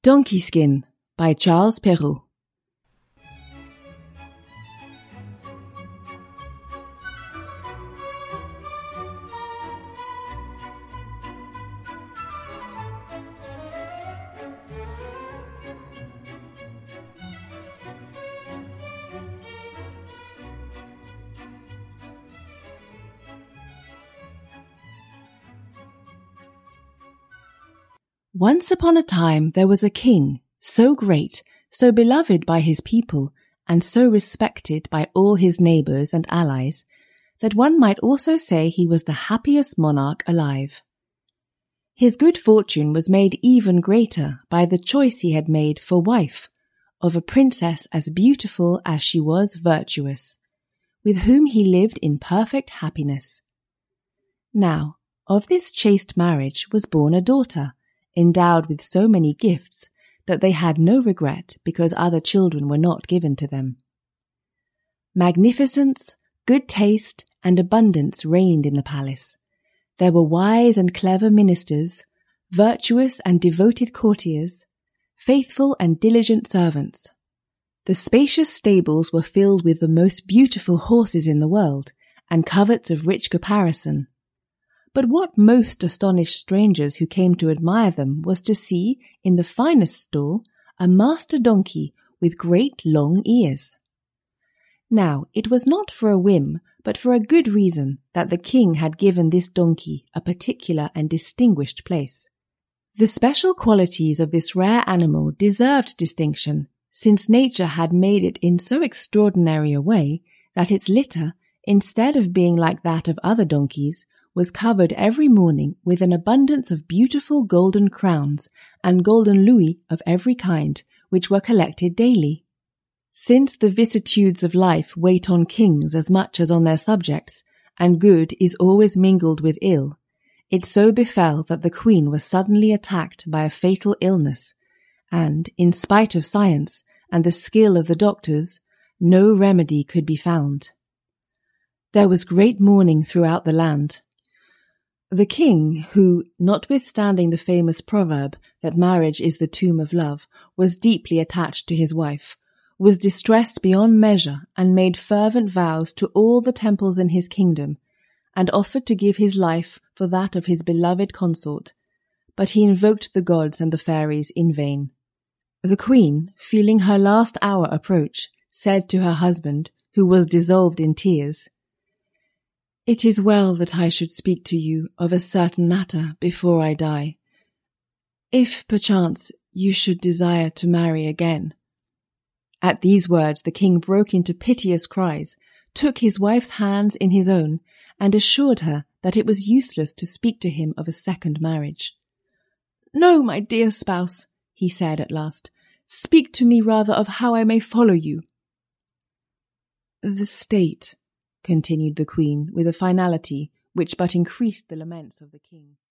Donkey Skin by Charles Perrault. Once upon a time there was a king, so great, so beloved by his people, and so respected by all his neighbours and allies, that one might also say he was the happiest monarch alive. His good fortune was made even greater by the choice he had made for wife of a princess as beautiful as she was virtuous, with whom he lived in perfect happiness. Now, of this chaste marriage was born a daughter, endowed with so many gifts that they had no regret because other children were not given to them. Magnificence, good taste, and abundance reigned in the palace. There were wise and clever ministers, virtuous and devoted courtiers, faithful and diligent servants. The spacious stables were filled with the most beautiful horses in the world, and coverts of rich caparison. But what most astonished strangers who came to admire them was to see, in the finest stall, a master donkey with great long ears. Now, it was not for a whim, but for a good reason, that the king had given this donkey a particular and distinguished place. The special qualities of this rare animal deserved distinction, since nature had made it in so extraordinary a way that its litter, instead of being like that of other donkeys, was covered every morning with an abundance of beautiful golden crowns and golden louis of every kind, which were collected daily. Since the vicissitudes of life wait on kings as much as on their subjects, and good is always mingled with ill, it so befell that the queen was suddenly attacked by a fatal illness, and, in spite of science and the skill of the doctors, no remedy could be found. There was great mourning throughout the land. The king, who, notwithstanding the famous proverb that marriage is the tomb of love, was deeply attached to his wife, was distressed beyond measure and made fervent vows to all the temples in his kingdom, and offered to give his life for that of his beloved consort, but he invoked the gods and the fairies in vain. The queen, feeling her last hour approach, said to her husband, who was dissolved in tears, "It is well that I should speak to you of a certain matter before I die. If, perchance, you should desire to marry again." At these words the king broke into piteous cries, took his wife's hands in his own, and assured her that it was useless to speak to him of a second marriage. "No, my dear spouse," he said at last, "speak to me rather of how I may follow you." "The state," continued the queen with a finality which but increased the laments of the king,